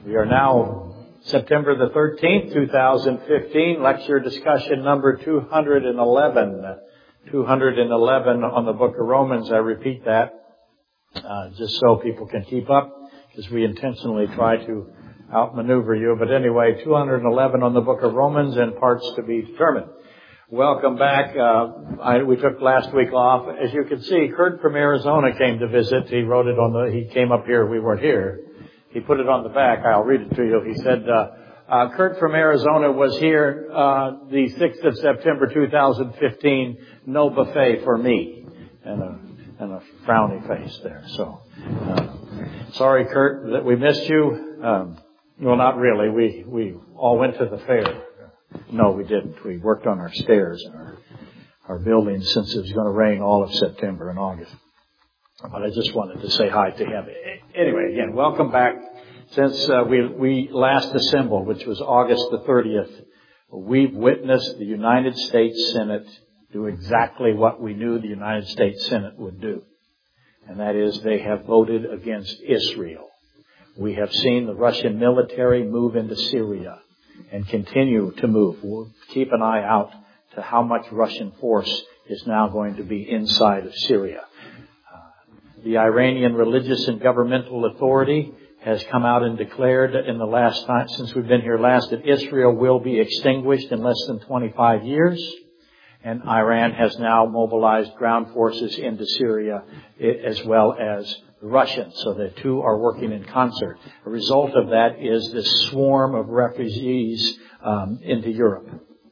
We are now September the 13th, 2015, lecture discussion number 211. 211 on the book of Romans. I repeat that just so people can keep up, because we intentionally try to outmaneuver you. But anyway, 211 on the book of Romans and parts to be determined. Welcome back. We took last week off. As you can see, Kurt from Arizona came to visit. He wrote it on he came up here. We weren't here. He put it on the back. I'll read it to you. He said, Kurt from Arizona was here the 6th of September 2015. No buffet for me. And a frowny face there. So, sorry, Kurt, that we missed you. Well, not really. We all went to the fair. No, we didn't. We worked on our stairs in our building since it was going to rain all of September and August. But I just wanted to say hi to him. Anyway, again, welcome back. Since we last assembled, which was August the 30th, we've witnessed the United States Senate do exactly what we knew the United States Senate would do. And that is, they have voted against Israel. We have seen the Russian military move into Syria and continue to move. We'll keep an eye out to how much Russian force is now going to be inside of Syria. The Iranian Religious and Governmental Authority has come out and declared in the last time, since we've been here last, that Israel will be extinguished in less than 25 years. And Iran has now mobilized ground forces into Syria as well as the Russians. So the two are working in concert. A result of that is this swarm of refugees into Europe.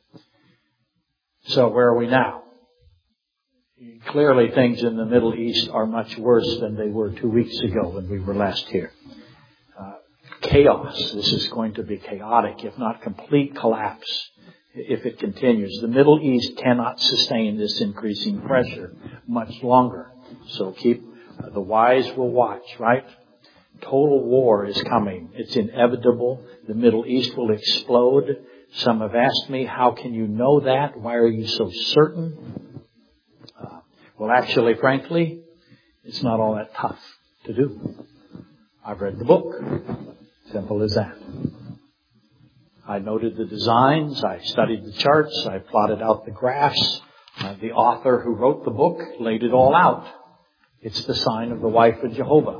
So where are we now? Clearly things in the Middle East are much worse than they were 2 weeks ago when we were last here. Chaos. This is going to be chaotic, if not complete collapse, if it continues. The Middle East cannot sustain this increasing pressure much longer. So the wise will watch, right? Total war is coming. It's inevitable. The Middle East will explode. Some have asked me, how can you know that? Why are you so certain? Well, actually, frankly, it's not all that tough to do. I've read the book. Simple as that. I noted the designs. I studied the charts. I plotted out the graphs. The author who wrote the book laid it all out. It's the sign of the wife of Jehovah.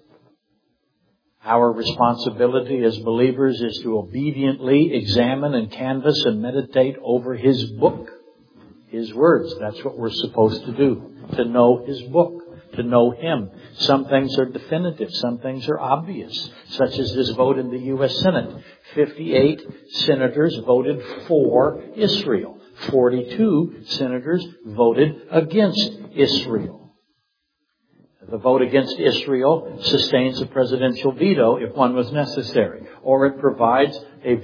Our responsibility as believers is to obediently examine and canvass and meditate over His book, His words. That's what we're supposed to do, to know His book, to know Him. Some things are definitive. Some things are obvious, such as this vote in the U.S. Senate. 58 senators voted for Israel. 42 senators voted against Israel. The vote against Israel sustains a presidential veto if one was necessary, or it provides a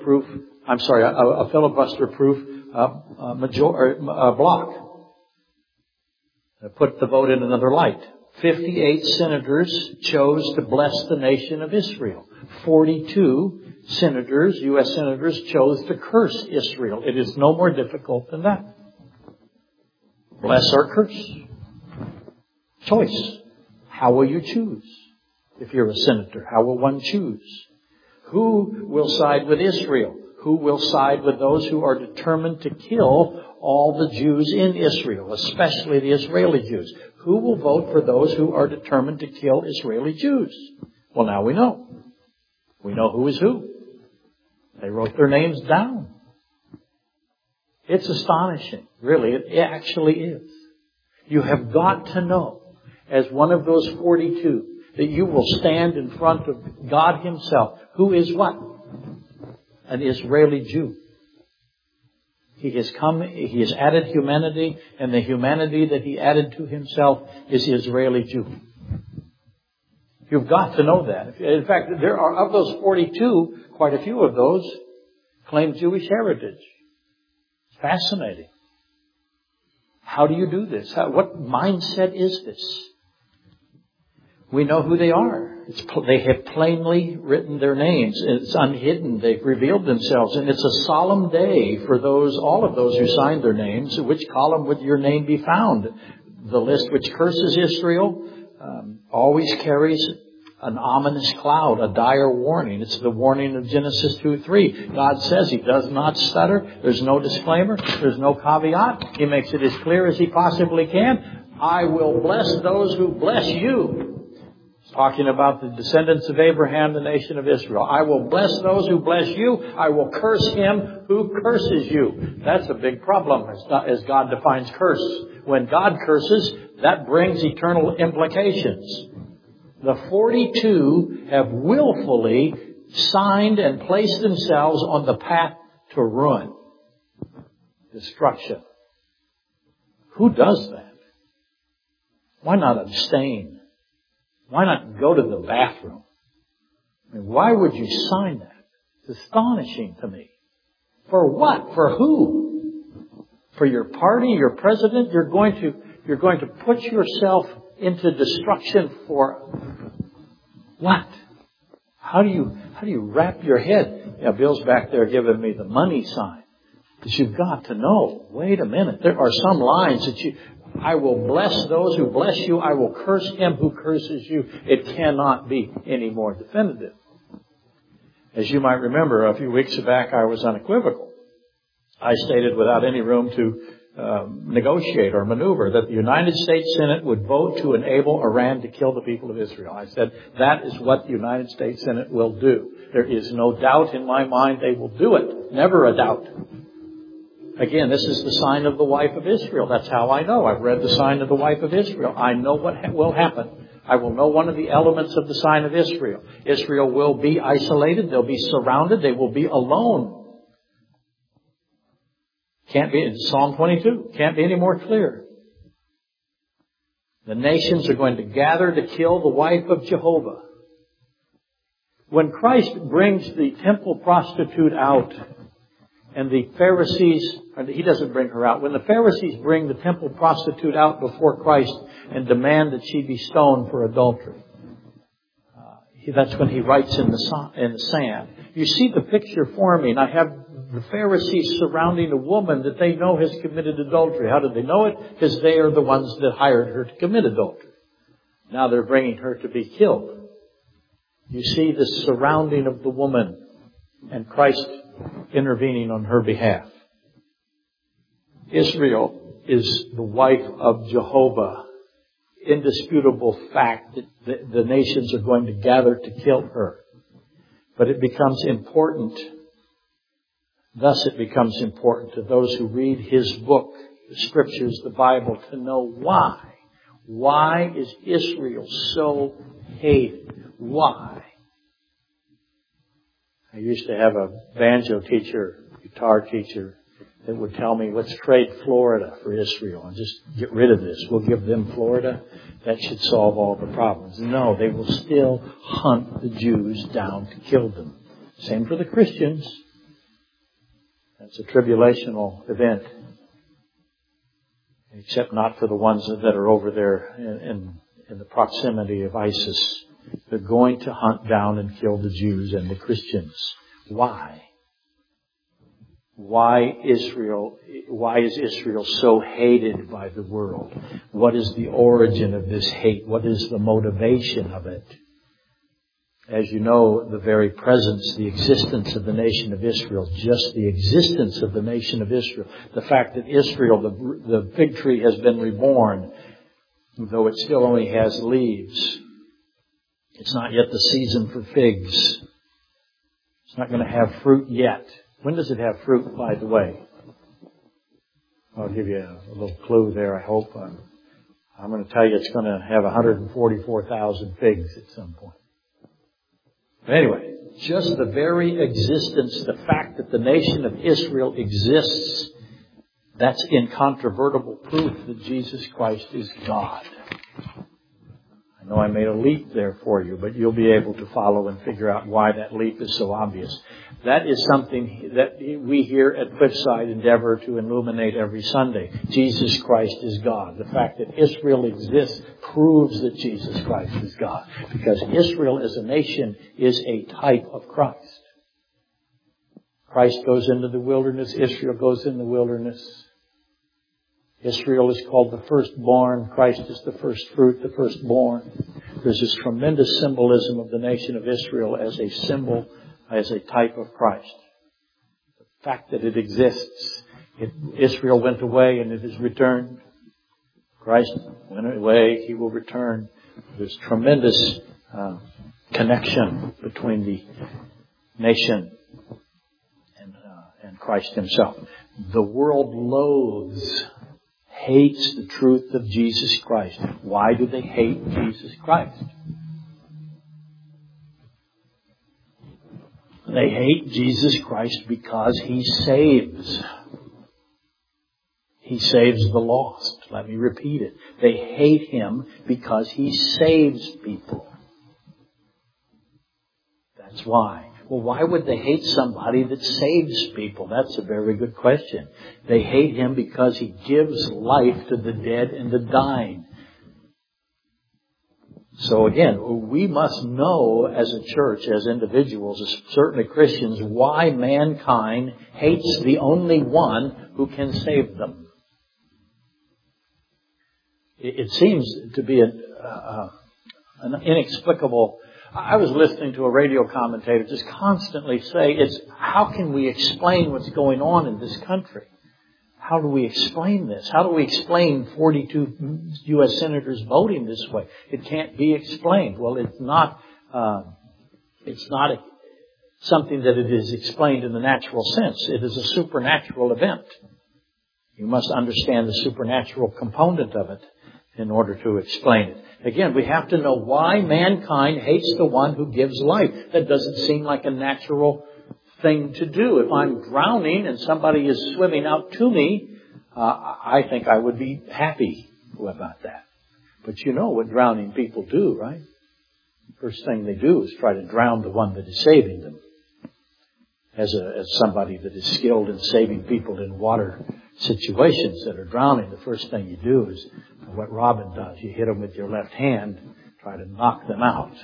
a filibuster-proof block. Put the vote in another light. 58 senators chose to bless the nation of Israel. 42 senators, U.S. senators, chose to curse Israel. It is no more difficult than that. Bless or curse. Choice. How will you choose? If you're a senator, how will one choose? Who will side with Israel? Who will side with those who are determined to kill all the Jews in Israel, especially the Israeli Jews? Who will vote for those who are determined to kill Israeli Jews? Well, now we know. We know who is who. They wrote their names down. It's astonishing. Really, it actually is. You have got to know, as one of those 42, that you will stand in front of God Himself, who is what? An Israeli Jew. He has added humanity, and the humanity that He added to Himself is the Israeli Jew. You've got to know that. In fact, there are, of those 42, quite a few of those claim Jewish heritage. It's fascinating. How do you do this? What mindset is this? We know who they are. They have plainly written their names. It's unhidden. They've revealed themselves. And it's a solemn day for all of those who signed their names. Which column would your name be found? The list which curses Israel always carries an ominous cloud, a dire warning. It's the warning of Genesis 2:3. God says He does not stutter. There's no disclaimer. There's no caveat. He makes it as clear as He possibly can. I will bless those who bless you. Talking about the descendants of Abraham, the nation of Israel. I will bless those who bless you. I will curse him who curses you. That's a big problem as God defines curse. When God curses, that brings eternal implications. The 42 have willfully signed and placed themselves on the path to ruin, destruction. Who does that? Why not abstain? Why not go to the bathroom? I mean, why would you sign that? It's astonishing to me. For what? For who? For your party, your president? You're going to put yourself into destruction for what? How do you wrap your head? Yeah, Bill's back there giving me the money sign. Because you've got to know, wait a minute, there are some lines that I will bless those who bless you. I will curse him who curses you. It cannot be any more definitive. As you might remember, a few weeks back I was unequivocal. I stated without any room to negotiate or maneuver that the United States Senate would vote to enable Iran to kill the people of Israel. I said that is what the United States Senate will do. There is no doubt in my mind they will do it. Never a doubt. Again, this is the sign of the wife of Israel. That's how I know. I've read the sign of the wife of Israel. I know what will happen. I will know one of the elements of the sign of Israel. Israel will be isolated. They'll be surrounded. They will be alone. Can't be, Psalm 22. Can't be any more clear. The nations are going to gather to kill the wife of Jehovah. When Christ brings the temple prostitute out, and the Pharisees, he doesn't bring her out. When the Pharisees bring the temple prostitute out before Christ and demand that she be stoned for adultery, that's when he writes in the sand. You see the picture for me, and I have the Pharisees surrounding a woman that they know has committed adultery. How do they know it? Because they are the ones that hired her to commit adultery. Now they're bringing her to be killed. You see the surrounding of the woman and Christ intervening on her behalf. Israel is the wife of Jehovah. Indisputable fact that the nations are going to gather to kill her. But it becomes important. Thus it becomes important to those who read His book, the Scriptures, the Bible, to know why. Why is Israel so hated? Why? I used to have a banjo teacher, guitar teacher, that would tell me, let's trade Florida for Israel and just get rid of this. We'll give them Florida. That should solve all the problems. No, they will still hunt the Jews down to kill them. Same for the Christians. That's a tribulational event. Except not for the ones that are over there in the proximity of ISIS. They're going to hunt down and kill the Jews and the Christians. Why? Why is Israel so hated by the world? What is the origin of this hate? What is the motivation of it? As you know, the very presence, the existence of the nation of Israel, just the existence of the nation of Israel, the fact that Israel, the fig tree has been reborn, though it still only has leaves. It's not yet the season for figs. It's not going to have fruit yet. When does it have fruit, by the way? I'll give you a little clue there, I hope. I'm going to tell you it's going to have 144,000 figs at some point. But anyway, just the very existence, the fact that the nation of Israel exists, that's incontrovertible proof that Jesus Christ is God. I know I made a leap there for you, but you'll be able to follow and figure out why that leap is so obvious. That is something that we here at Cliffside endeavor to illuminate every Sunday. Jesus Christ is God. The fact that Israel exists proves that Jesus Christ is God. Because Israel as a nation is a type of Christ. Christ goes into the wilderness. Israel goes in the wilderness. Israel is called the firstborn. Christ is the first fruit, the firstborn. There's this tremendous symbolism of the nation of Israel as a symbol, as a type of Christ. The fact that it exists. Israel went away and it is returned. Christ went away, He will return. There's tremendous connection between the nation and Christ Himself. The world loathes, hates the truth of Jesus Christ. Why do they hate Jesus Christ? They hate Jesus Christ because He saves. He saves the lost. Let me repeat it. They hate Him because He saves people. That's why. Well, why would they hate somebody that saves people? That's a very good question. They hate Him because He gives life to the dead and the dying. So again, we must know as a church, as individuals, certainly Christians, why mankind hates the only one who can save them. It seems to be an inexplicable... I was listening to a radio commentator just constantly say, how can we explain what's going on in this country? How do we explain this? How do we explain 42 U.S. senators voting this way? It can't be explained. Well, it's not something that it is explained in the natural sense. It is a supernatural event. You must understand the supernatural component of it in order to explain it. Again, we have to know why mankind hates the one who gives life. That doesn't seem like a natural thing to do. If I'm drowning and somebody is swimming out to me, I think I would be happy about that. But you know what drowning people do, right? First thing they do is try to drown the one that is saving them. As somebody that is skilled in saving people in water situations that are drowning, the first thing you do is what Robin does. You hit them with your left hand, try to knock them out.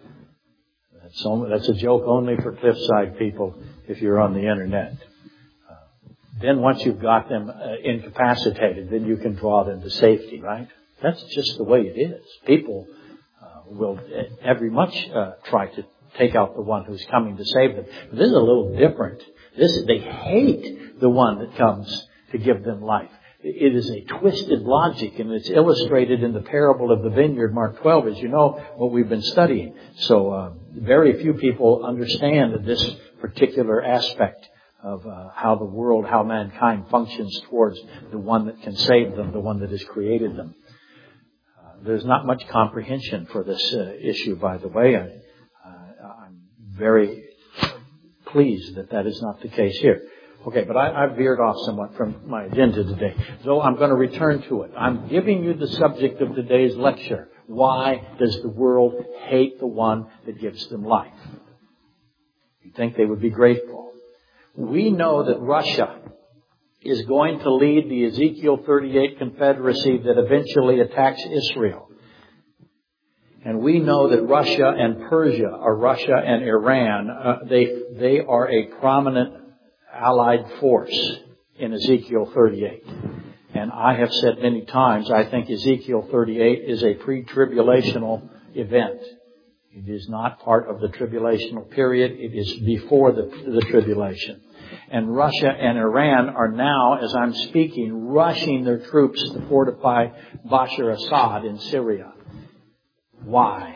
That's a joke only for Cliffside people if you're on the internet. Then once you've got them incapacitated, then you can draw them to safety, right? That's just the way it is. People will every much try to take out the one who's coming to save them. But this is a little different. They hate the one that comes to give them life. It is a twisted logic, and it's illustrated in the parable of the vineyard, Mark 12, as you know, what we've been studying. So very few people understand this particular aspect of how the world, how mankind functions towards the one that can save them, the one that has created them. There's not much comprehension for this issue, by the way. I'm very pleased that is not the case here. Okay, but I've veered off somewhat from my agenda today. So I'm going to return to it. I'm giving you the subject of today's lecture. Why does the world hate the one that gives them life? You'd think they would be grateful. We know that Russia is going to lead the Ezekiel 38 confederacy that eventually attacks Israel. And we know that Russia and Persia, or Russia and Iran, they are a prominent allied force in Ezekiel 38. And I have said many times, I think Ezekiel 38 is a pre-tribulational event. It is not part of the tribulational period. It is before the tribulation. And Russia and Iran are now, as I'm speaking, rushing their troops to fortify Bashar Assad in Syria. Why?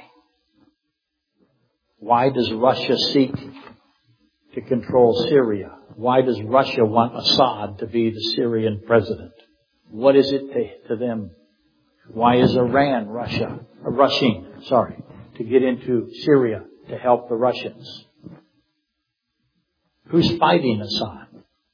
Why does Russia seek to control Syria? Why does Russia want Assad to be the Syrian president? What is it to them? Why is Iran rushing to get into Syria to help the Russians? Who's fighting Assad?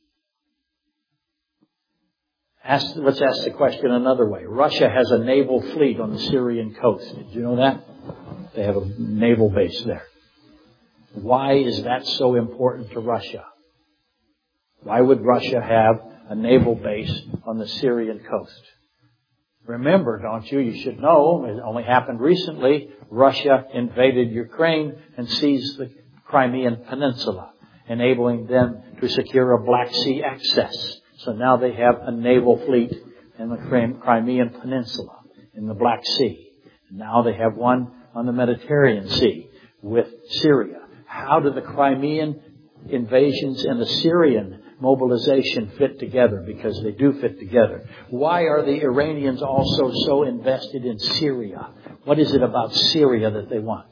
Let's ask the question another way. Russia has a naval fleet on the Syrian coast. Did you know that? They have a naval base there. Why is that so important to Russia? Why would Russia have a naval base on the Syrian coast? Remember, don't you? You should know, it only happened recently, Russia invaded Ukraine and seized the Crimean Peninsula, enabling them to secure a Black Sea access. So now they have a naval fleet in the Crimean Peninsula, in the Black Sea. And now they have one on the Mediterranean Sea with Syria. How do the Crimean invasions and the Syrian mobilization fit together? Because they do fit together. Why are the Iranians also so invested in Syria? What is it about Syria that they want?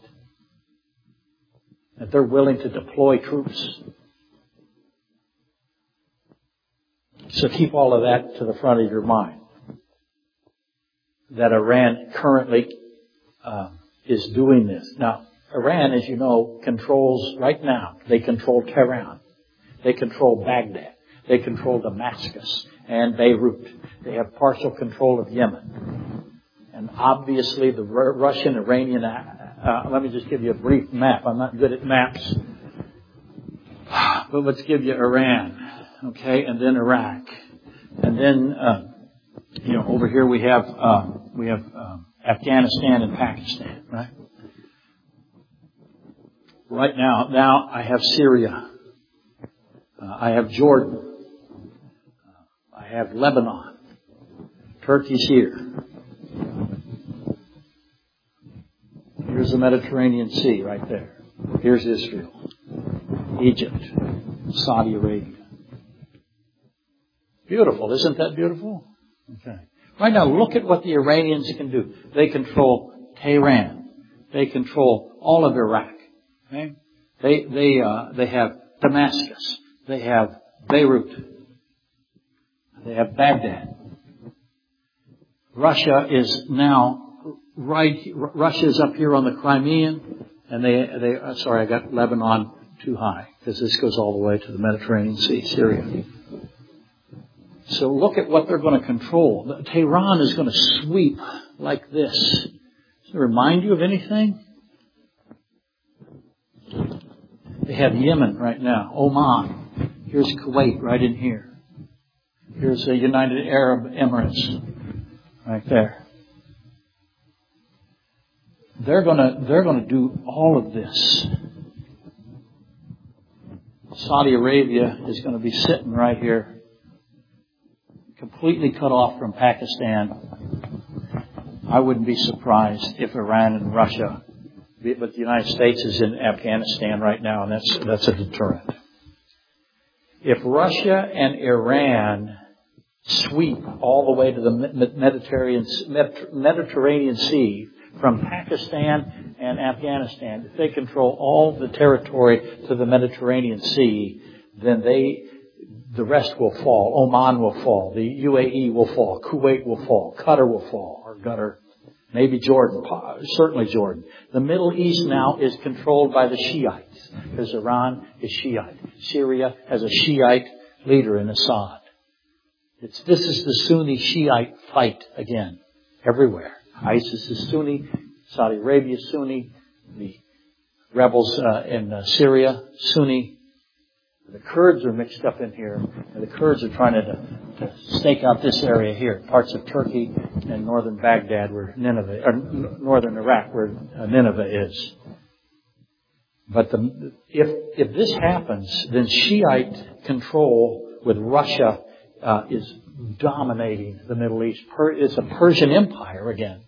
That they're willing to deploy troops? So keep all of that to the front of your mind. That Iran currently is doing this. Now, Iran, as you know, controls, right now, they control Tehran. They control Baghdad. They control Damascus and Beirut. They have partial control of Yemen. And obviously the Russian-Iranian, let me just give you a brief map. I'm not good at maps. But let's give you Iran. Okay, and then Iraq. And then, over here we have Afghanistan and Pakistan, right? Right now I have Syria. I have Jordan. I have Lebanon. Turkey's here. Here's the Mediterranean Sea right there. Here's Israel. Egypt. Saudi Arabia. Beautiful. Isn't that beautiful? Okay. Right now, look at what the Iranians can do. They control Tehran. They control all of Iraq. Okay? They have Damascus. They have Beirut. They have Baghdad. Russia is now Russia is up here on the Crimean, and I got Lebanon too high because this goes all the way to the Mediterranean Sea, Syria. So look at what they're going to control. Tehran is going to sweep like this. Does it remind you of anything? They have Yemen right now, Oman. Here's Kuwait right in here. Here's the United Arab Emirates right there. They're going to do all of this. Saudi Arabia is going to be sitting right here, completely cut off from Pakistan. I wouldn't be surprised if Iran and Russia, but the United States is in Afghanistan right now, and that's a deterrent. If Russia and Iran sweep all the way to the Mediterranean Sea from Pakistan and Afghanistan, if they control all the territory to the Mediterranean Sea, then the rest will fall. Oman will fall. The UAE will fall. Kuwait will fall. Qatar will fall. Or Qatar. Maybe Jordan. Certainly Jordan. The Middle East now is controlled by the Shiites, because Iran is Shiite. Syria has a Shiite leader in Assad. This is the Sunni Shiite fight again. Everywhere. ISIS is Sunni. Saudi Arabia is Sunni. The rebels in Syria, Sunni. The Kurds are mixed up in here, and the Kurds are trying to stake out this area here, parts of Turkey and northern Baghdad, where Nineveh, or northern Iraq, where Nineveh is. But if this happens, then Shiite control with Russia is dominating the Middle East. It's a Persian Empire again,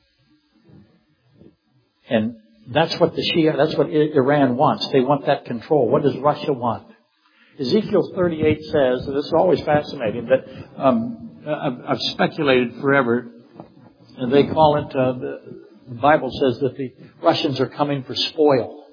and that's what Iran wants. They want that control. What does Russia want? Ezekiel 38 says, and this is always fascinating, that I've speculated forever, and they call it, the Bible says that the Russians are coming for spoil.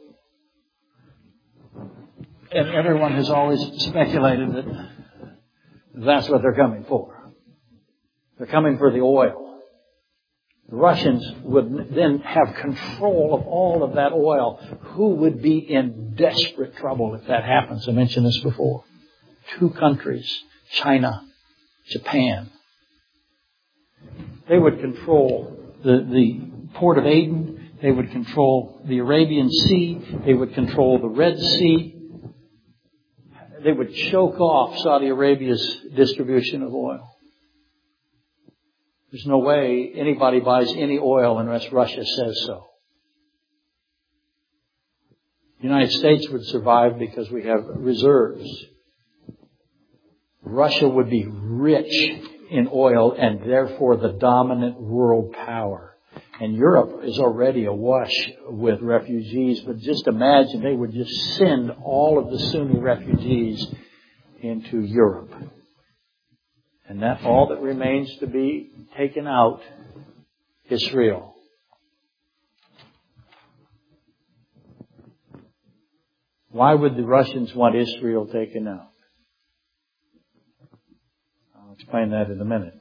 And everyone has always speculated that that's what they're coming for. They're coming for the oil. The Russians would then have control of all of that oil. Who would be in desperate trouble if that happens? I mentioned this before. 2 countries, China, Japan. They would control the port of Aden. They would control the Arabian Sea. They would control the Red Sea. They would choke off Saudi Arabia's distribution of oil. There's no way anybody buys any oil unless Russia says so. The United States would survive because we have reserves. Russia would be rich in oil and therefore the dominant world power. And Europe is already awash with refugees, but just imagine they would just send all of the Sunni refugees into Europe. And that all that remains to be taken out, Israel. Why would the Russians want Israel taken out? I'll explain that in a minute.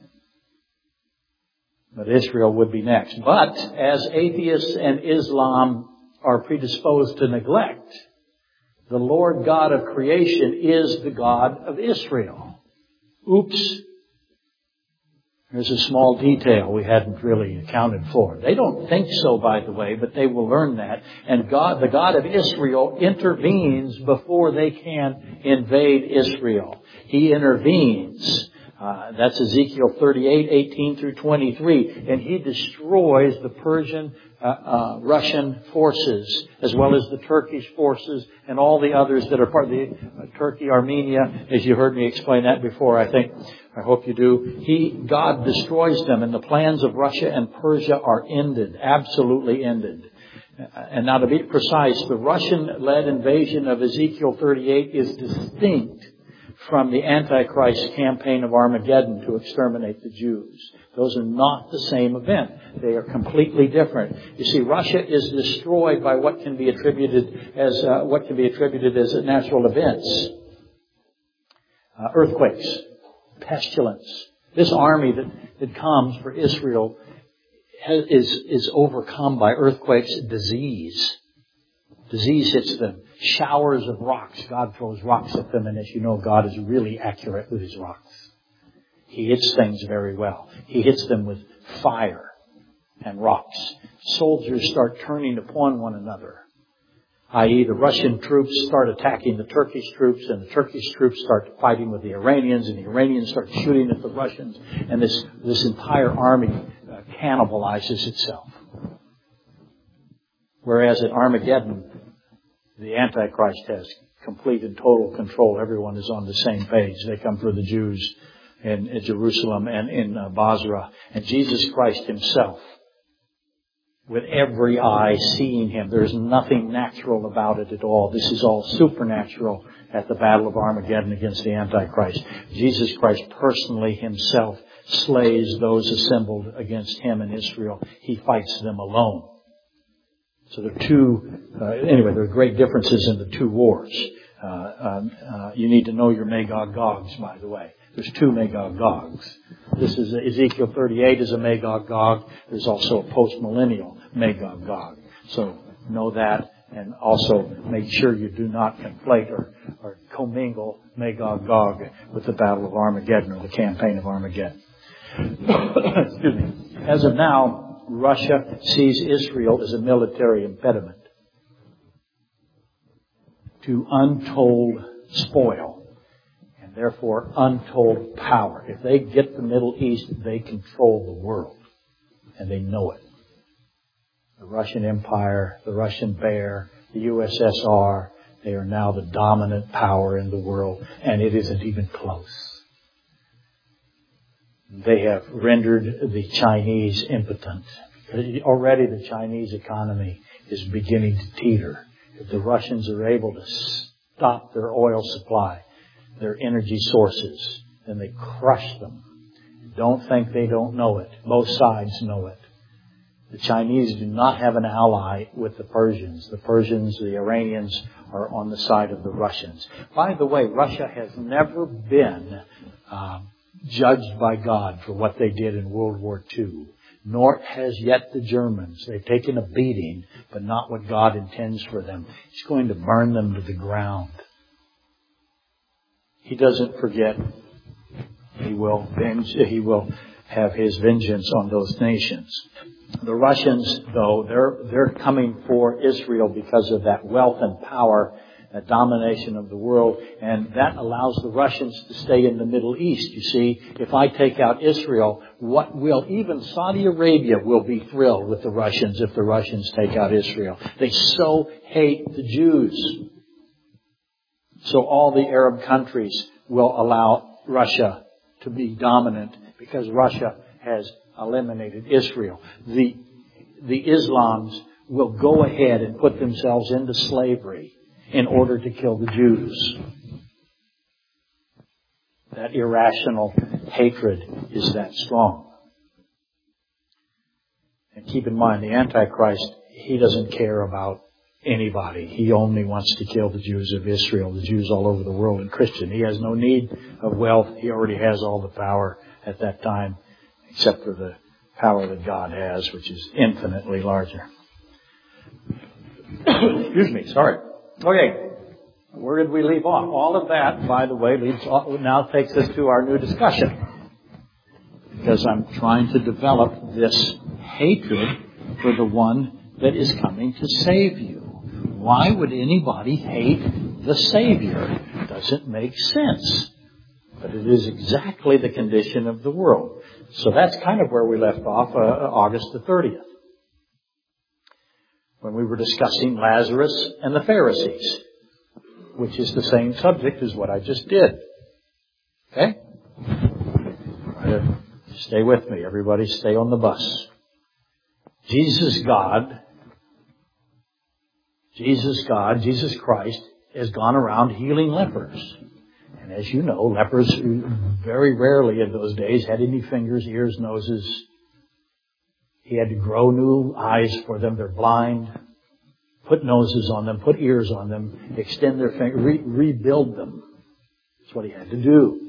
But Israel would be next. But as atheists and Islam are predisposed to neglect, the Lord God of creation is the God of Israel. Oops. There's a small detail we hadn't really accounted for. They don't think so, by the way, but they will learn that. And God, the God of Israel, intervenes before they can invade Israel. He intervenes. That's Ezekiel 38:18 through 23. And He destroys the Persian, Russian forces, as well as the Turkish forces and all the others that are part of the Turkey, Armenia. As you heard me explain that before, I hope you do. God destroys them, and the plans of Russia and Persia are ended, absolutely ended. And now to be precise, the Russian-led invasion of Ezekiel 38 is distinct from the Antichrist campaign of Armageddon to exterminate the Jews. Those are not the same event. They are completely different. You see, Russia is destroyed by what can be attributed as natural events. Earthquakes, pestilence. This army that comes for Israel is overcome by earthquakes, disease. Disease hits them. Showers of rocks. God throws rocks at them, and as you know, God is really accurate with His rocks. He hits things very well. He hits them with fire and rocks. Soldiers start turning upon one another. I.e., the Russian troops start attacking the Turkish troops, and the Turkish troops start fighting with the Iranians, and the Iranians start shooting at the Russians, and this entire army cannibalizes itself. Whereas at Armageddon, the Antichrist has complete and total control. Everyone is on the same page. They come for the Jews in Jerusalem and in Basra. And Jesus Christ Himself, with every eye seeing Him. There's nothing natural about it at all. This is all supernatural at the Battle of Armageddon against the Antichrist. Jesus Christ personally Himself slays those assembled against Him in Israel. He fights them alone. So there are great differences in the two wars. You need to know your Magog Gogs, by the way. There's two Magog Gogs. This is Ezekiel 38 is a Magog Gog. There's also a post-millennial Magog Gog. So know that, and also make sure you do not conflate or commingle Magog Gog with the Battle of Armageddon or the campaign of Armageddon. Excuse me. As of now, Russia sees Israel as a military impediment to untold spoil and therefore untold power. If they get the Middle East, they control the world, and they know it. The Russian Empire, the Russian Bear, the USSR, they are now the dominant power in the world, and it isn't even close. They have rendered the Chinese impotent. Already the Chinese economy is beginning to teeter. If the Russians are able to stop their oil supply, their energy sources, then they crush them. Don't think they don't know it. Both sides know it. The Chinese do not have an ally with the Persians. The Persians, the Iranians, are on the side of the Russians. By the way, Russia has never been judged by God for what they did in World War II. Nor has yet the Germans. They've taken a beating, but not what God intends for them. He's going to burn them to the ground. He doesn't forget. He will have His vengeance on those nations. The Russians, though, they're coming for Israel because of that wealth and power, that domination of the world, and that allows the Russians to stay in the Middle East. You see, if I take out Israel, even Saudi Arabia will be thrilled with the Russians if the Russians take out Israel. They so hate the Jews. So all the Arab countries will allow Russia to be dominant because Russia has eliminated Israel. The Islams will go ahead and put themselves into slavery in order to kill the Jews. That irrational hatred is that strong. And keep in mind, the Antichrist, he doesn't care about anybody. He only wants to kill the Jews of Israel, the Jews all over the world, and Christian. He has no need of wealth. He already has all the power at that time, except for the power that God has, which is infinitely larger. Excuse me, sorry. Okay, where did we leave off? All of that, by the way, now takes us to our new discussion. Because I'm trying to develop this hatred for the one that is coming to save you. Why would anybody hate the Savior? It doesn't make sense. But it is exactly the condition of the world. So that's kind of where we left off August the 30th. When we were discussing Lazarus and the Pharisees, which is the same subject as what I just did. Okay? Stay with me. Everybody stay on the bus. Jesus Christ has gone around healing lepers. And as you know, lepers very rarely in those days had any fingers, ears, noses. He had to grow new eyes for them. They're blind. Put noses on them, put ears on them, extend their fingers, rebuild them. That's what he had to do.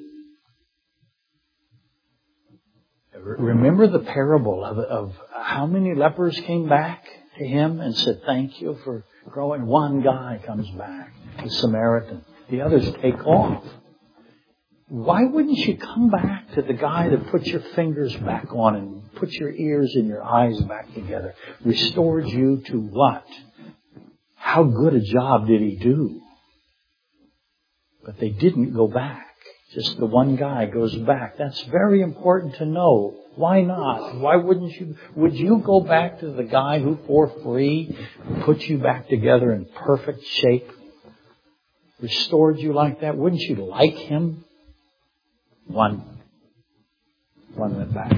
Remember the parable of how many lepers came back to him and said, thank you for growing. One guy comes back, the Samaritan. The others take off. Why wouldn't you come back to the guy that put your fingers back on and put your ears and your eyes back together? Restored you to what? How good a job did he do? But they didn't go back. Just the one guy goes back. That's very important to know. Why not? Why wouldn't you? Would you go back to the guy who for free put you back together in perfect shape? Restored you like that? Wouldn't you like him? One went back.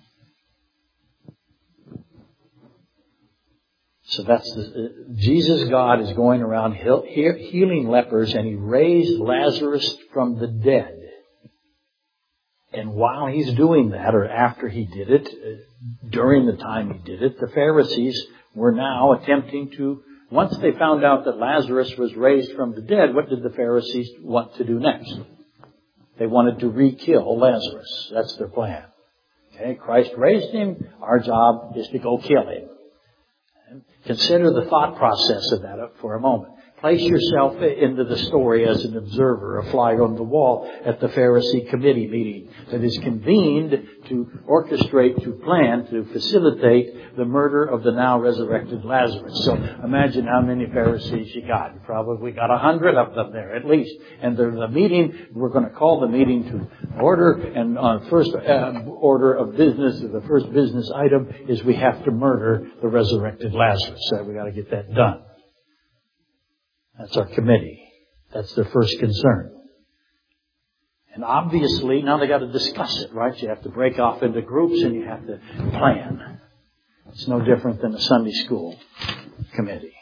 So that's Jesus God is going around healing lepers, and he raised Lazarus from the dead. And while he's doing that, or after he did it, during the time he did it, the Pharisees were now attempting to, once they found out that Lazarus was raised from the dead, what did the Pharisees want to do next? They wanted to re-kill Lazarus. That's their plan. Okay, Christ raised him. Our job is to go kill him. Consider the thought process of that for a moment. Place yourself into the story as an observer, a fly on the wall at the Pharisee committee meeting that is convened to orchestrate, to plan, to facilitate the murder of the now resurrected Lazarus. So imagine how many Pharisees you got. You probably got 100 of them there at least. And the meeting, we're going to call the meeting to order. And on first order of business, the first business item is we have to murder the resurrected Lazarus. So we got to get that done. That's our committee. That's their first concern. And obviously, now they got to discuss it, right? You have to break off into groups and you have to plan. It's no different than a Sunday school committee.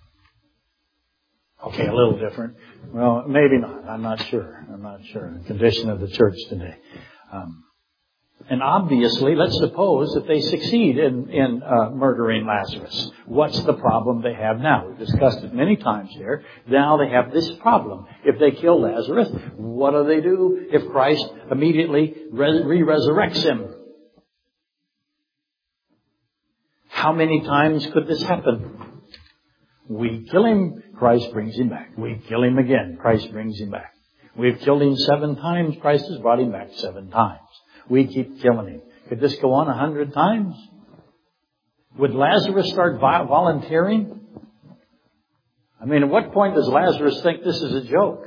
Okay, a little different. Well, maybe not. I'm not sure. The condition of the church today. And obviously, let's suppose that they succeed in murdering Lazarus. What's the problem they have now? We've discussed it many times here. Now they have this problem. If they kill Lazarus, what do they do if Christ immediately re-resurrects him? How many times could this happen? We kill him, Christ brings him back. We kill him again, Christ brings him back. We've killed him 7 times, Christ has brought him back 7 times. We keep killing him. Could this go on 100 times? Would Lazarus start volunteering? I mean, at what point does Lazarus think this is a joke?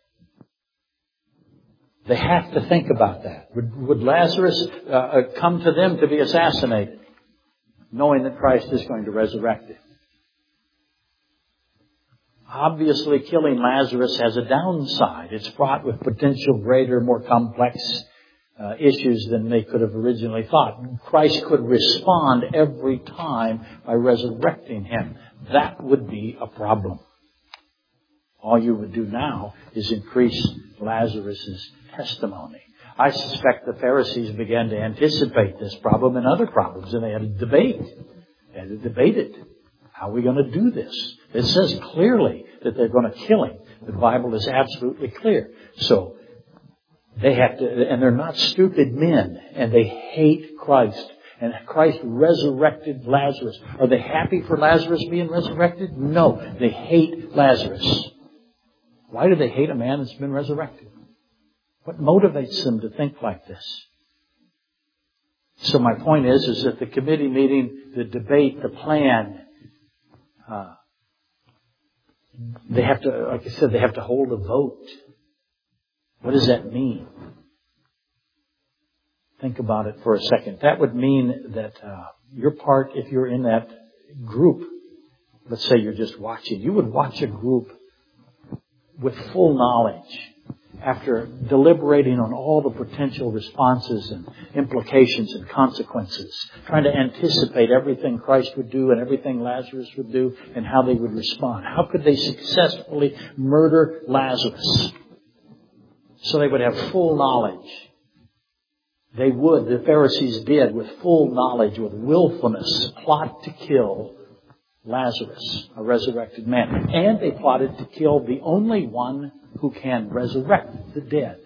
They have to think about that. Would Lazarus come to them to be assassinated, knowing that Christ is going to resurrect him? Obviously, killing Lazarus has a downside. It's fraught with potential greater, more complex issues than they could have originally thought. Christ could respond every time by resurrecting him. That would be a problem. All you would do now is increase Lazarus' testimony. I suspect the Pharisees began to anticipate this problem and other problems, and they had a debate. They had to debate it. How are we going to do this? It says clearly that they're going to kill him. The Bible is absolutely clear. So, they have to, and they're not stupid men, and they hate Christ. And Christ resurrected Lazarus. Are they happy for Lazarus being resurrected? No. They hate Lazarus. Why do they hate a man that's been resurrected? What motivates them to think like this? So my point is that the committee meeting, the debate, the plan, they have to, like I said, they have to hold a vote. What does that mean? Think about it for a second. That would mean that your part, if you're in that group, let's say you're just watching, you would watch a group with full knowledge after deliberating on all the potential responses and implications and consequences, trying to anticipate everything Christ would do and everything Lazarus would do and how they would respond. How could they successfully murder Lazarus? So they would have full knowledge. They would, the Pharisees did, with full knowledge, with willfulness, plot to kill Lazarus, a resurrected man. And they plotted to kill the only one who can resurrect the dead.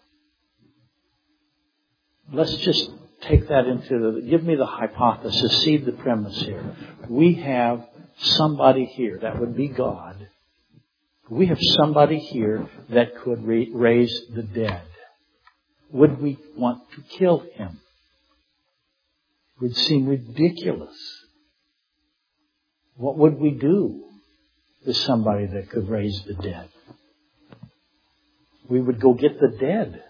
Let's just take that give me the hypothesis, see the premise here. We have somebody here, that would be God. We have somebody here that could raise the dead. Would we want to kill him? It would seem ridiculous. What would we do with somebody that could raise the dead? We would go get the dead.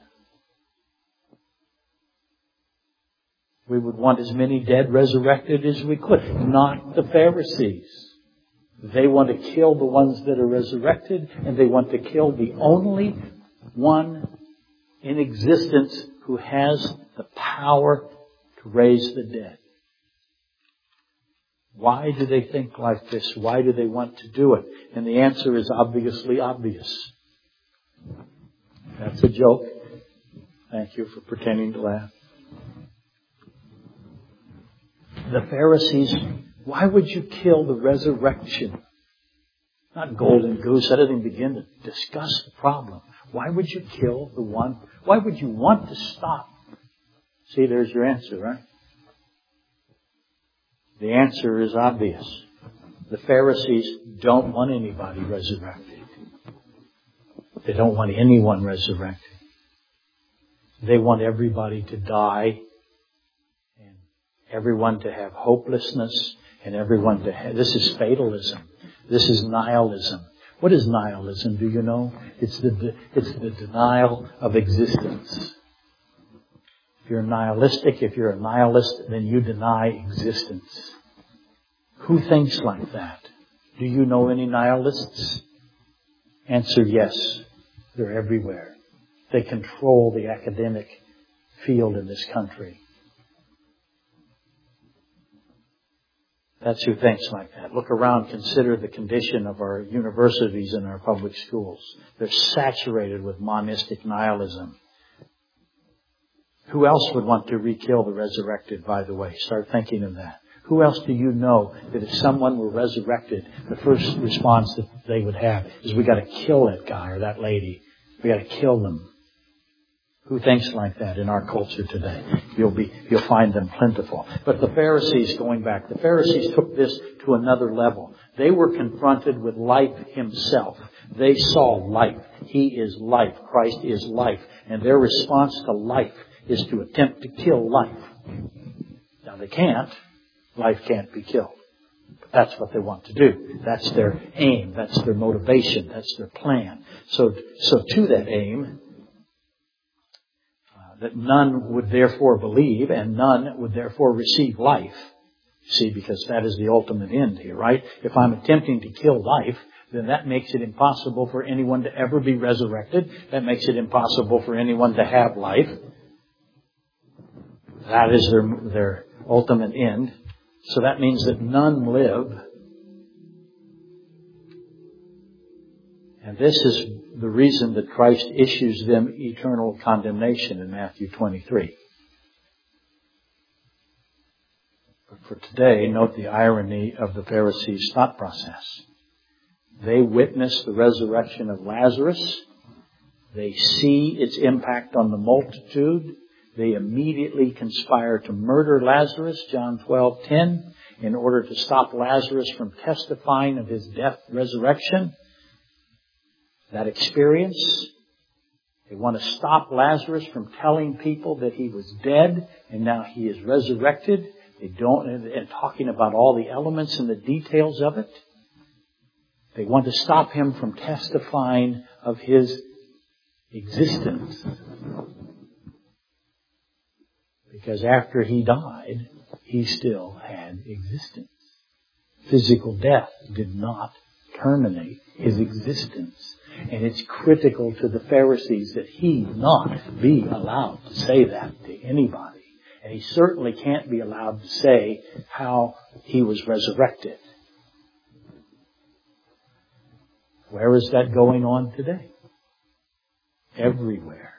We would want as many dead resurrected as we could. Not the Pharisees. They want to kill the ones that are resurrected, and they want to kill the only one in existence who has the power to raise the dead. Why do they think like this? Why do they want to do it? And the answer is obviously obvious. That's a joke. Thank you for pretending to laugh. The Pharisees, why would you kill the resurrection? Not golden goose. I didn't even begin to discuss the problem. Why would you kill the one? Why would you want to stop? See, there's your answer, right? The answer is obvious. The Pharisees don't want anybody resurrected. They don't want anyone resurrected. They want everybody to die and everyone to have hopelessness and everyone to have... This is fatalism. This is nihilism. What is nihilism, do you know? It's the denial of existence. If you're nihilistic, if you're a nihilist, then you deny existence. Who thinks like that? Do you know any nihilists? Answer yes. They're everywhere. They control the academic field in this country. That's who thinks like that. Look around, consider the condition of our universities and our public schools. They're saturated with monistic nihilism. Who else would want to re-kill the resurrected, by the way? Start thinking of that. Who else do you know that if someone were resurrected, the first response that they would have is, we got to kill that guy or that lady. We got to kill them. Who thinks like that in our culture today? You'll find them plentiful. But the Pharisees, going back, the Pharisees took this to another level. They were confronted with life himself. They saw life. He is life. Christ is life. And their response to life is to attempt to kill life. Now they can't. Life can't be killed. But that's what they want to do. That's their aim. That's their motivation. That's their plan. So to that aim, that none would therefore believe and none would therefore receive life. See, because that is the ultimate end here, right? If I'm attempting to kill life, then that makes it impossible for anyone to ever be resurrected. That makes it impossible for anyone to have life. That is their ultimate end. So that means that none live. And this is the reason that Christ issues them eternal condemnation in Matthew 23. But for today, note the irony of the Pharisees' thought process. They witness the resurrection of Lazarus. They see its impact on the multitude. They immediately conspire to murder Lazarus, John 12:10, in order to stop Lazarus from testifying of his death, resurrection. That experience. They want to stop Lazarus from telling people that he was dead and now he is resurrected. And talking about all the elements and the details of it. They want to stop him from testifying of his existence. Because after he died, he still had existence. Physical death did not terminate his existence. And it's critical to the Pharisees that he not be allowed to say that to anybody. And he certainly can't be allowed to say how he was resurrected. Where is that going on today? Everywhere.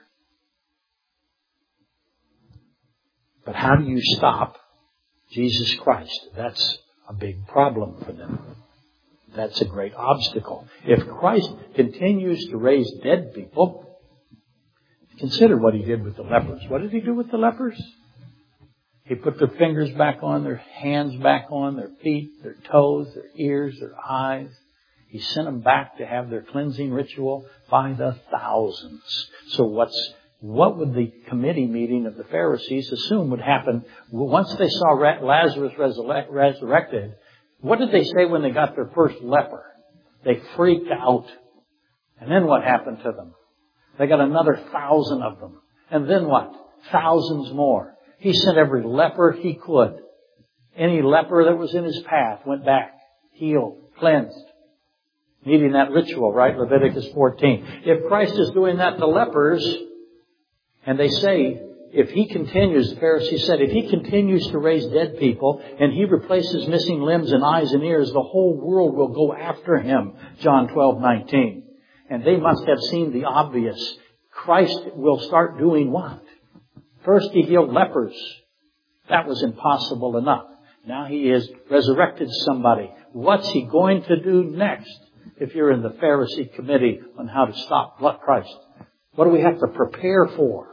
But how do you stop Jesus Christ? That's a big problem for them. That's a great obstacle. If Christ continues to raise dead people, consider what he did with the lepers. What did he do with the lepers? He put their fingers back on, their hands back on, their feet, their toes, their ears, their eyes. He sent them back to have their cleansing ritual by the thousands. So what would the committee meeting of the Pharisees assume would happen once they saw Lazarus resurrected? What did they say when they got their first leper? They freaked out. And then what happened to them? They got another 1,000 of them. And then what? Thousands more. He sent every leper he could. Any leper that was in his path went back, healed, cleansed. Needing that ritual, right? Leviticus 14. If Christ is doing that to lepers, and they say, if he continues, the Pharisees said, if he continues to raise dead people, and he replaces missing limbs and eyes and ears, the whole world will go after him. John 12:19. And they must have seen the obvious. Christ will start doing what? First he healed lepers. That was impossible enough. Now he has resurrected somebody. What's he going to do next? If you're in the Pharisee committee on how to stop Christ, what do we have to prepare for?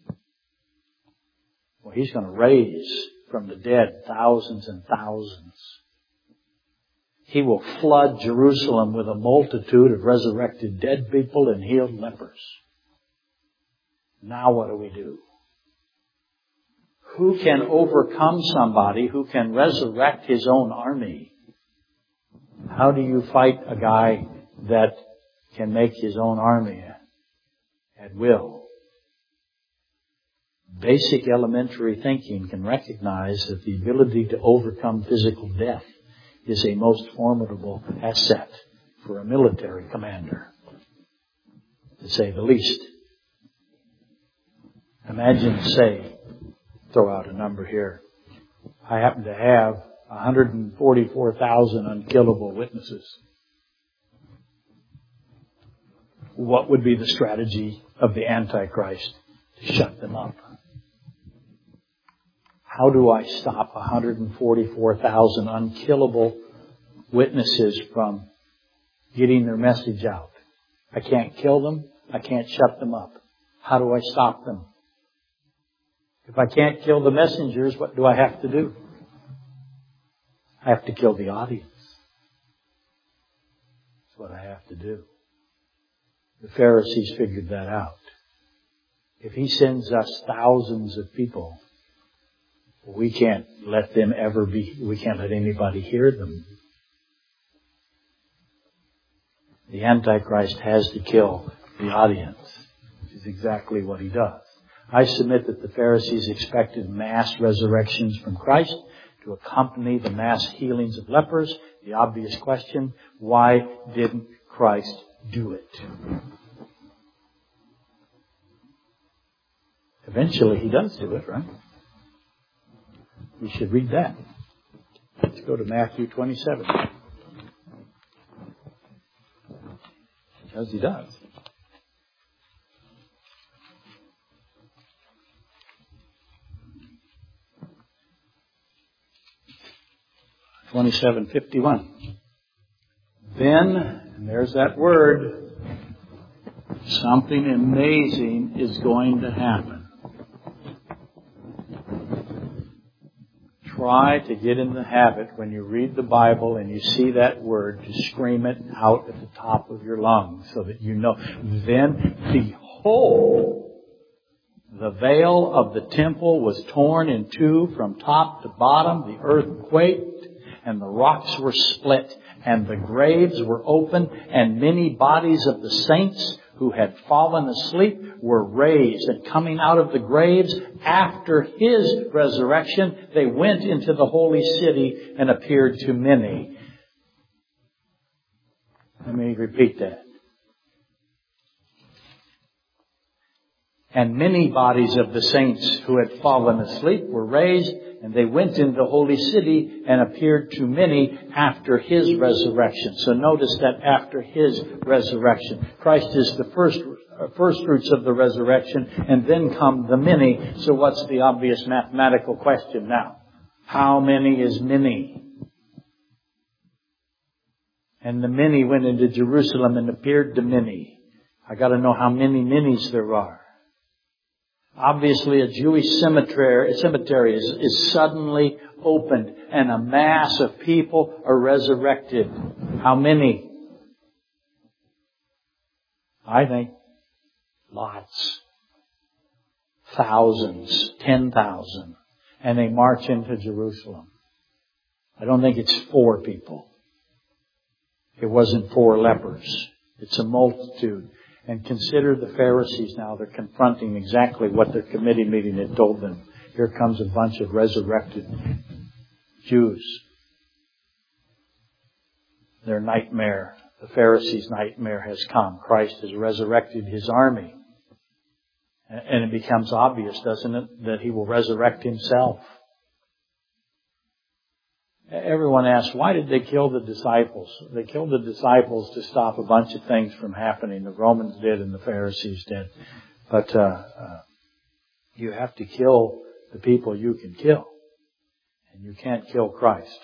Well, he's going to raise from the dead thousands and thousands. He will flood Jerusalem with a multitude of resurrected dead people and healed lepers. Now what do we do? Who can overcome somebody who can resurrect his own army? How do you fight a guy that can make his own army at will? Basic elementary thinking can recognize that the ability to overcome physical death is a most formidable asset for a military commander, to say the least. Imagine, say, throw out a number here. I happen to have 144,000 unkillable witnesses. What would be the strategy of the Antichrist to shut them up? How do I stop 144,000 unkillable witnesses from getting their message out? I can't kill them. I can't shut them up. How do I stop them? If I can't kill the messengers, what do I have to do? I have to kill the audience. That's what I have to do. The Pharisees figured that out. If he sends us thousands of people, we can't let anybody hear them. The Antichrist has to kill the audience, which is exactly what he does. I submit that the Pharisees expected mass resurrections from Christ to accompany the mass healings of lepers. The obvious question, why didn't Christ do it? Eventually he does do it, right? We should read that. Let's go to Matthew 27. Because he does. $27.51. Then, and there's that word, something amazing is going to happen. Try to get in the habit when you read the Bible and you see that word to scream it out at the top of your lungs so that you know. Then, behold, the veil of the temple was torn in two from top to bottom. The earth quaked and the rocks were split and the graves were opened and many bodies of the saints who had fallen asleep were raised. And coming out of the graves after His resurrection, they went into the holy city and appeared to many. Let me repeat that. And many bodies of the saints who had fallen asleep were raised, and they went into the holy city and appeared to many after His resurrection. So notice that after His resurrection. Christ is the first fruits of the resurrection, and then come the many. So what's the obvious mathematical question now? How many is many? And the many went into Jerusalem and appeared to many. I got to know how many minis there are. Obviously, a Jewish cemetery is suddenly opened and a mass of people are resurrected. How many? I think lots. Thousands. 10,000. And they march into Jerusalem. I don't think it's 4 people. It wasn't 4 lepers. It's a multitude. And consider the Pharisees now. They're confronting exactly what their committee meeting had told them. Here comes a bunch of resurrected Jews. Their nightmare, the Pharisees' nightmare has come. Christ has resurrected His army. And it becomes obvious, doesn't it, that He will resurrect Himself. Everyone asks, why did they kill the disciples? They killed the disciples to stop a bunch of things from happening. The Romans did and the Pharisees did. But you have to kill the people you can kill. And you can't kill Christ.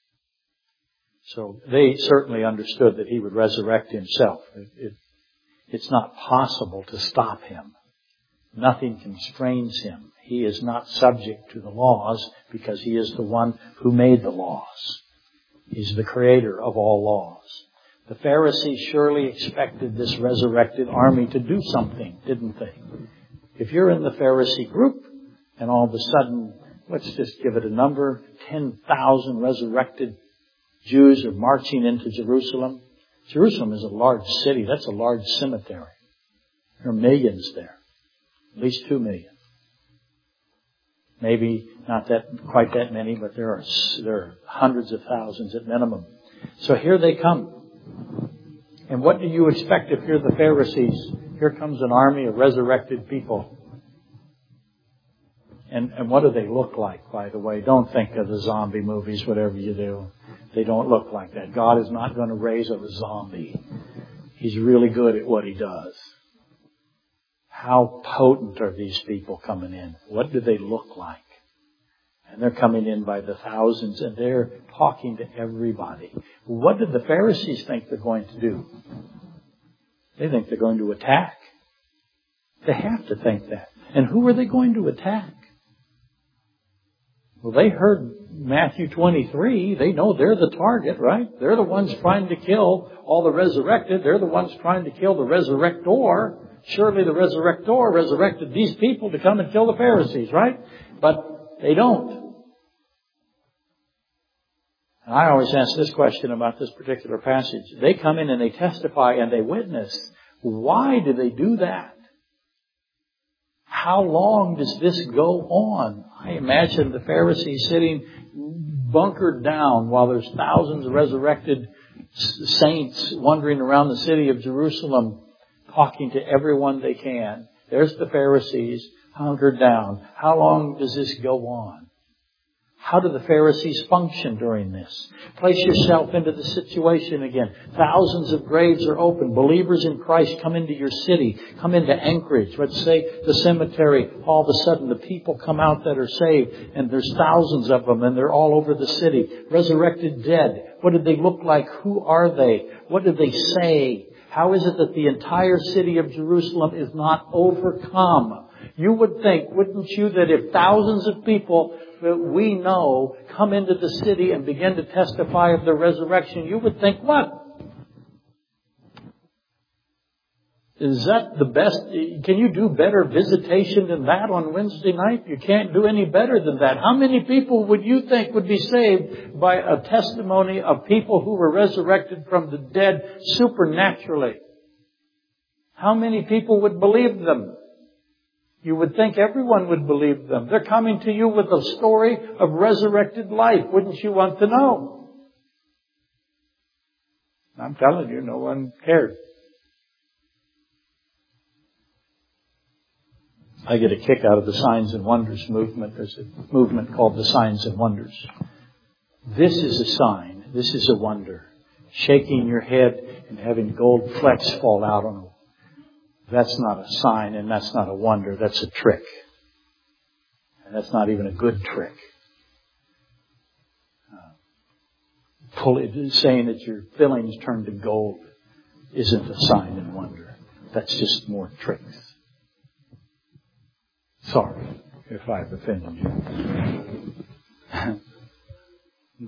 So they certainly understood that He would resurrect Himself. It's not possible to stop Him. Nothing constrains Him. He is not subject to the laws because He is the one who made the laws. He's the creator of all laws. The Pharisees surely expected this resurrected army to do something, didn't they? If you're in the Pharisee group and all of a sudden, let's just give it a number, 10,000 resurrected Jews are marching into Jerusalem. Jerusalem is a large city. That's a large cemetery. There are millions there. At least 2 million. Maybe not quite that many, but there are hundreds of thousands at minimum. So here they come. And what do you expect if you're the Pharisees? Here comes an army of resurrected people. And what do they look like, by the way? Don't think of the zombie movies, whatever you do. They don't look like that. God is not going to raise up a zombie. He's really good at what He does. How potent are these people coming in? What do they look like? And they're coming in by the thousands and they're talking to everybody. What did the Pharisees think they're going to do? They think they're going to attack. They have to think that. And who are they going to attack? Well, they heard Matthew 23. They know they're the target, right? They're the ones trying to kill all the resurrected. They're the ones trying to kill the resurrector. Surely the resurrector resurrected these people to come and kill the Pharisees, right? But they don't. And I always ask this question about this particular passage. They come in and they testify and they witness. Why do they do that? How long does this go on? I imagine the Pharisees sitting bunkered down while there's thousands of resurrected saints wandering around the city of Jerusalem, talking to everyone they can. There's the Pharisees hunkered down. How long does this go on? How do the Pharisees function during this? Place yourself into the situation again. Thousands of graves are open. Believers in Christ come into your city, come into Anchorage. Let's say the cemetery. All of a sudden the people come out that are saved, and there's thousands of them, and they're all over the city. Resurrected dead. What did they look like? Who are they? What did they say? How is it that the entire city of Jerusalem is not overcome? You would think, wouldn't you, that if thousands of people that we know come into the city and begin to testify of the resurrection, you would think, what? Is that the best? Can you do better visitation than that on Wednesday night? You can't do any better than that. How many people would you think would be saved by a testimony of people who were resurrected from the dead supernaturally? How many people would believe them? You would think everyone would believe them. They're coming to you with a story of resurrected life. Wouldn't you want to know? I'm telling you, no one cared. I get a kick out of the Signs and Wonders movement. There's a movement called the Signs and Wonders. This is a sign. This is a wonder. Shaking your head and having gold flecks fall out on you. That's not a sign and that's not a wonder. That's a trick. And that's not even a good trick. Saying that your fillings turn to gold isn't a sign and wonder. That's just more tricks. Sorry if I've offended you.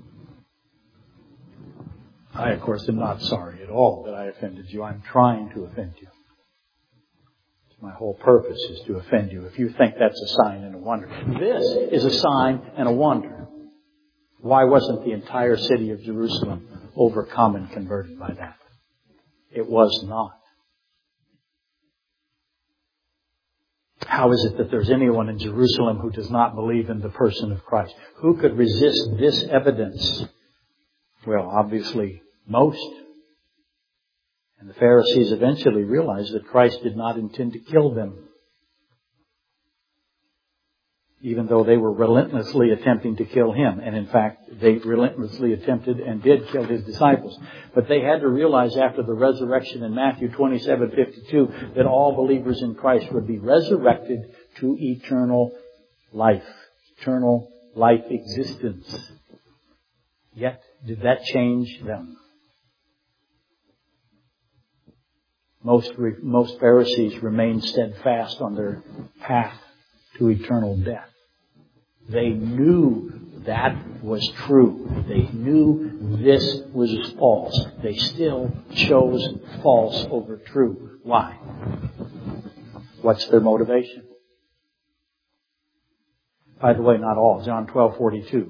I, of course, am not sorry at all that I offended you. I'm trying to offend you. My whole purpose is to offend you if you think that's a sign and a wonder. This is a sign and a wonder. Why wasn't the entire city of Jerusalem overcome and converted by that? It was not. How is it that there's anyone in Jerusalem who does not believe in the person of Christ? Who could resist this evidence? Well, obviously, most. And the Pharisees eventually realized that Christ did not intend to kill them. Even though they were relentlessly attempting to kill Him. And in fact, they relentlessly attempted and did kill His disciples. But they had to realize after the resurrection in Matthew 27:52 that all believers in Christ would be resurrected to eternal life. Eternal life existence. Yet, did that change them? Most Pharisees remained steadfast on their path to eternal death. They knew that was true. They knew this was false. They still chose false over true. Why? What's their motivation? By the way, not all. John 12:42.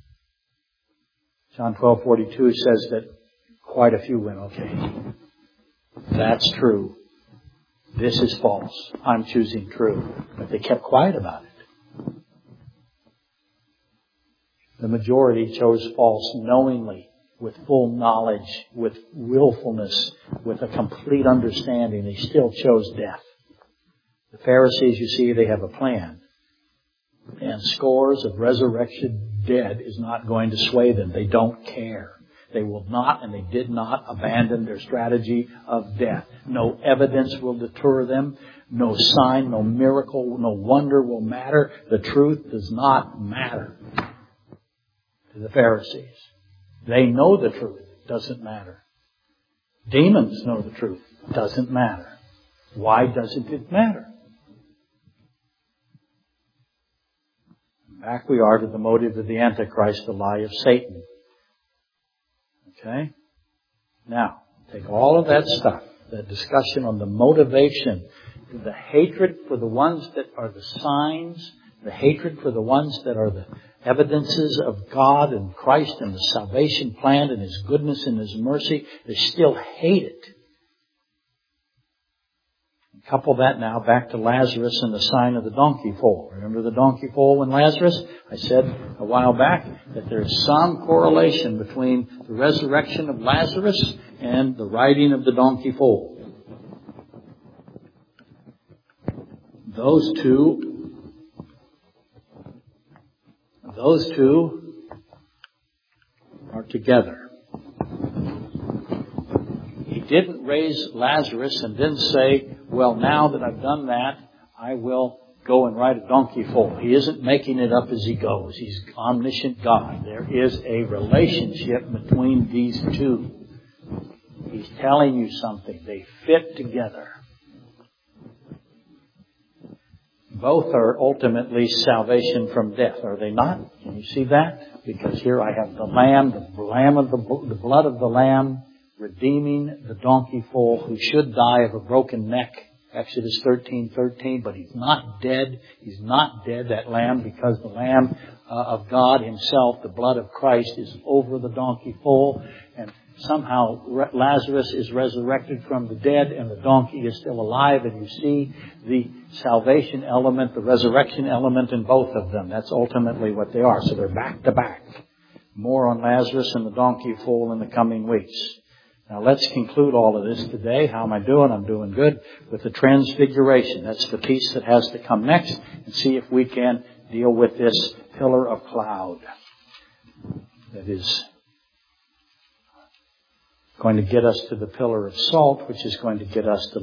John 12:42 says that quite a few went, okay, that's true. This is false. I'm choosing true. But they kept quiet about it. The majority chose false knowingly, with full knowledge, with willfulness, with a complete understanding. They still chose death. The Pharisees, you see, they have a plan. And scores of resurrection dead is not going to sway them. They don't care. They will not, and they did not, abandon their strategy of death. No evidence will deter them. No sign, no miracle, no wonder will matter. The truth does not matter to the Pharisees. They know the truth. It doesn't matter. Demons know the truth. It doesn't matter. Why doesn't it matter? Back we are to the motive of the Antichrist, the lie of Satan. Okay? Now, take all of that stuff, that discussion on the motivation, the hatred for the ones that are the signs, the hatred for the ones that are the evidences of God and Christ and the salvation plan and His goodness and His mercy. They still hate it. Couple that now back to Lazarus and the sign of the donkey foal. Remember the donkey foal and Lazarus? I said a while back that there's some correlation between the resurrection of Lazarus and the riding of the donkey foal. Those Those two are together. He didn't raise Lazarus and then say, well, now that I've done that, I will go and ride a donkey foal. He isn't making it up as he goes. He's omniscient God. There is a relationship between these two. He's telling you something. They fit together. Both are ultimately salvation from death, are they not? Can you see that? Because here I have the lamb, the blood of the lamb, redeeming the donkey foal who should die of a broken neck. Exodus 13:13. But he's not dead. He's not dead, that lamb, because the Lamb of God Himself, the blood of Christ, is over the donkey foal, and somehow Lazarus is resurrected from the dead and the donkey is still alive, and you see the salvation element, the resurrection element in both of them. That's ultimately what they are. So they're back to back. More on Lazarus and the donkey foal in the coming weeks. Now let's conclude all of this today. How am I doing? I'm doing good. With the transfiguration. That's the piece that has to come next, and see if we can deal with this pillar of cloud that is going to get us to the pillar of salt, which is going to get us to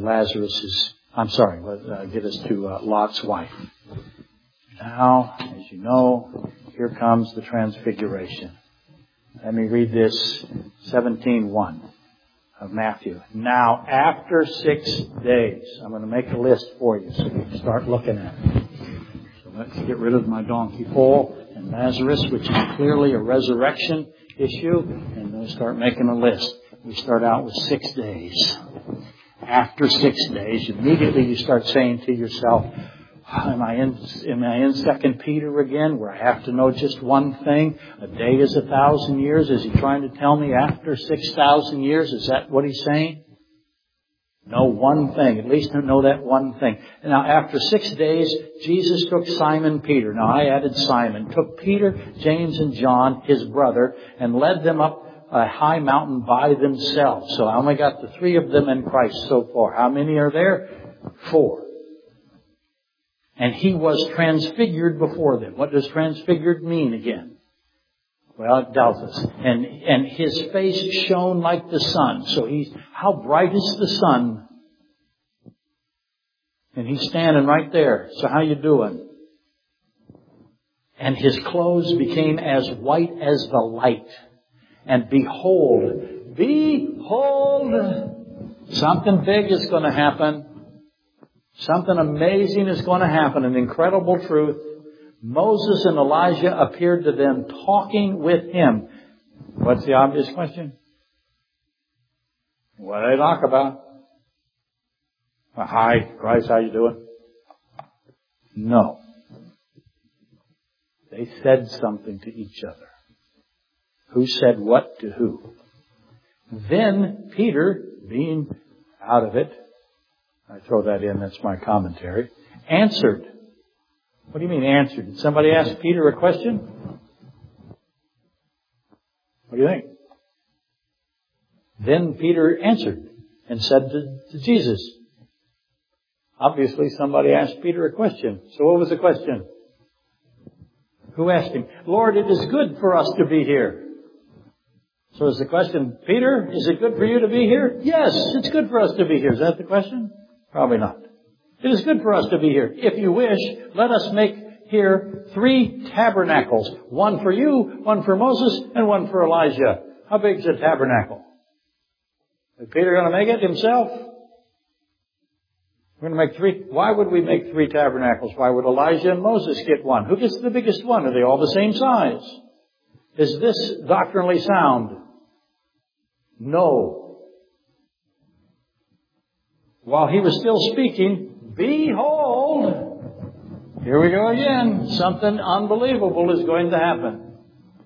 get us to Lot's wife. Now, as you know, here comes the transfiguration. Let me read this, 17:1 of Matthew. Now, after 6 days, I'm going to make a list for you so you can start looking at it. So let's get rid of my donkey foal and Lazarus, which is clearly a resurrection issue, and then start making a list. We start out with 6 days. After 6 days, immediately you start saying to yourself, am I in 2 Peter again, where I have to know just one thing? A day is 1,000 years. Is he trying to tell me after 6,000 years? Is that what he's saying? Know one thing. At least know that one thing. Now, after 6 days, Jesus took Simon Peter. Now, I added Simon. Took Peter, James, and John, his brother, and led them up a high mountain by themselves. So I only got the 3 of them in Christ so far. How many are there? 4. And he was transfigured before them. What does transfigured mean again? Well, it tells us. And his face shone like the sun. So how bright is the sun? And he's standing right there. So how you doing? And his clothes became as white as the light. And behold, something big is going to happen. Something amazing is going to happen. An incredible truth. Moses and Elijah appeared to them talking with him. What's the obvious question? What do they talk about? Hi, Christ, how you doing? No. They said something to each other. Who said what to who? Then Peter, being out of it, I throw that in, that's my commentary, answered. What do you mean answered? Did somebody ask Peter a question? What do you think? Then Peter answered and said to Jesus. Obviously somebody asked Peter a question. So what was the question? Who asked him? Lord, it is good for us to be here. So is the question, Peter, is it good for you to be here? Yes, it's good for us to be here. Is that the question? Probably not. It is good for us to be here. If you wish, let us make here 3 tabernacles. One for you, one for Moses, and one for Elijah. How big is a tabernacle? Is Peter going to make it himself? We're going to make 3. Why would we make 3 tabernacles? Why would Elijah and Moses get one? Who gets the biggest one? Are they all the same size? Is this doctrinally sound? No. While he was still speaking, behold, here we go again. Something unbelievable is going to happen.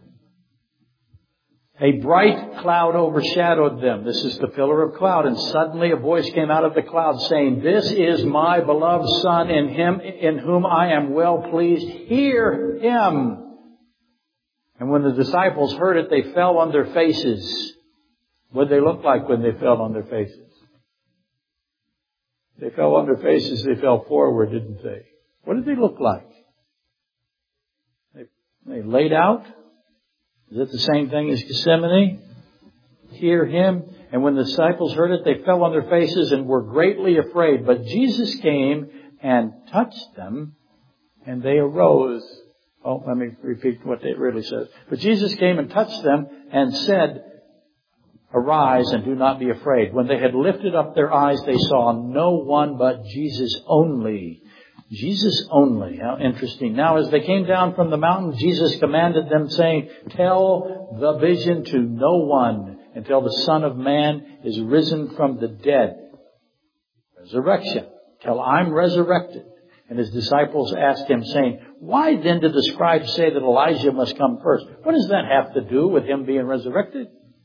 A bright cloud overshadowed them. This is the pillar of cloud. And suddenly a voice came out of the cloud saying, this is my beloved Son, in him in whom I am well pleased. Hear him. And when the disciples heard it, they fell on their faces. What did they look like when they fell on their faces? They fell on their faces, they fell forward, didn't they? What did they look like? They laid out. Is it the same thing as Gethsemane? Hear him. And when the disciples heard it, they fell on their faces and were greatly afraid. But Jesus came and touched them, and they arose. Oh, let me repeat what it really says. But Jesus came and touched them and said, Arise and do not be afraid. When they had lifted up their eyes, they saw no one but Jesus only. Jesus only. How interesting. Now, as they came down from the mountain, Jesus commanded them, saying, Tell the vision to no one until the Son of Man is risen from the dead. Resurrection. Till I'm resurrected. And his disciples asked him, saying, Why then did the scribes say that Elijah must come first? What does that have to do with him being resurrected?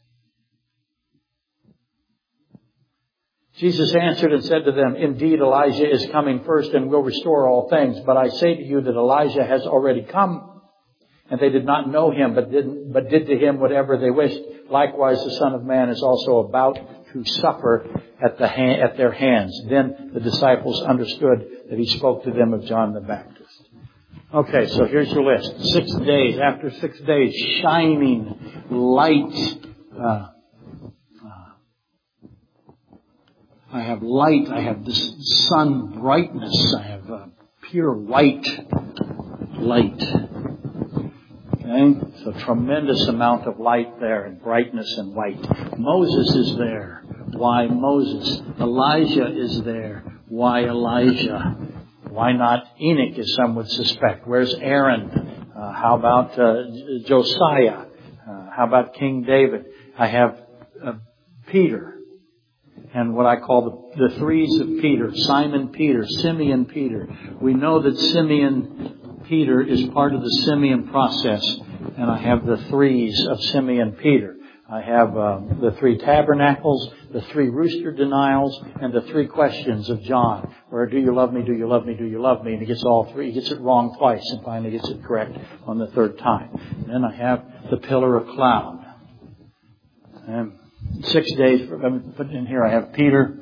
Jesus answered and said to them, Indeed, Elijah is coming first and will restore all things. But I say to you that Elijah has already come. And they did not know him, but did to him whatever they wished. Likewise, the Son of Man is also about to suffer at their hands. Then the disciples understood that he spoke to them of John the Baptist. Okay, so here's your list. 6 days. After 6 days, shining light. I have light. I have this sun brightness. I have pure white light. Okay? So tremendous amount of light there and brightness and white. Moses is there. Why Moses? Elijah is there. Why Elijah? Why not Enoch, as some would suspect? Where's Aaron? How about Josiah? How about King David? I have Peter. And what I call the threes of Peter. Simon Peter, Simeon Peter. We know that Simeon Peter is part of the Simeon process. And I have the threes of Simeon Peter. I have the 3 tabernacles, the 3 rooster denials, and the 3 questions of John. Where, do you love me, do you love me, do you love me? And he gets all 3. He gets it wrong twice and finally gets it correct on the 3rd time. And then I have the pillar of cloud. And 6 days, put in here, I have Peter,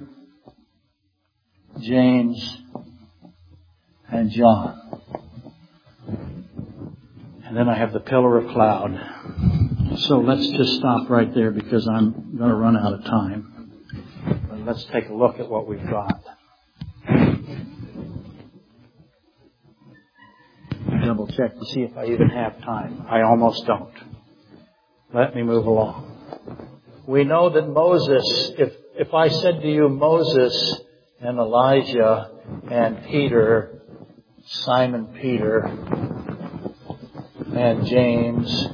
James, and John. And then I have the pillar of cloud. So let's just stop right there because I'm going to run out of time. But let's take a look at what we've got. Double check to see if I even have time. I almost don't. Let me move along. We know that Moses, if I said to you Moses and Elijah and Peter, Simon Peter and James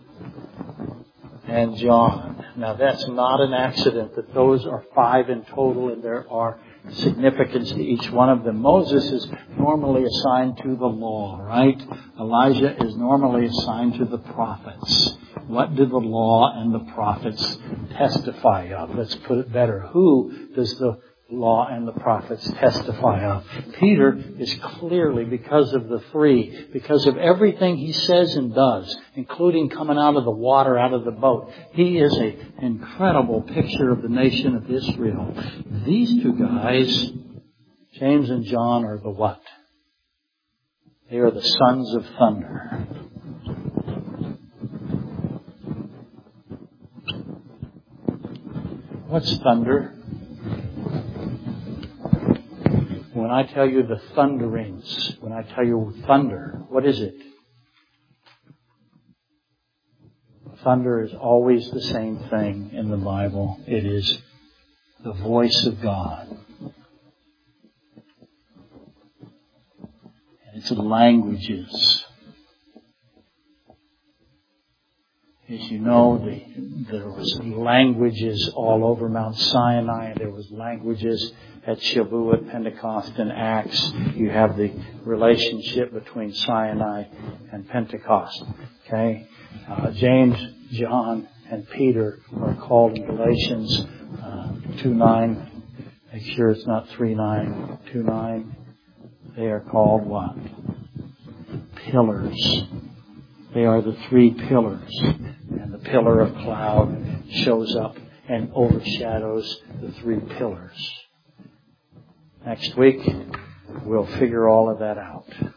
and John. Now that's not an accident that those are 5 in total and there are significance to each one of them. Moses is normally assigned to the law, right? Elijah is normally assigned to the prophets. What do the law and the prophets testify of? Let's put it better. Who does the law and the prophets testify of? Peter is clearly, because of the 3, because of everything he says and does, including coming out of the water, out of the boat, he is an incredible picture of the nation of Israel. These 2 guys, James and John, are the what? They are the sons of thunder. What's thunder? When I tell you the thunderings, when I tell you thunder, what is it? Thunder is always the same thing in the Bible. It is the voice of God. And it's languages. As you know, there was languages all over Mount Sinai. There was languages at Shavuot, Pentecost, and Acts. You have the relationship between Sinai and Pentecost. Okay, James, John, and Peter are called in Galatians 2:9. Make sure it's not 3:9. 2:9. They are called what? Pillars. They are the 3 pillars. And the pillar of cloud shows up and overshadows the 3 pillars. Next week, we'll figure all of that out.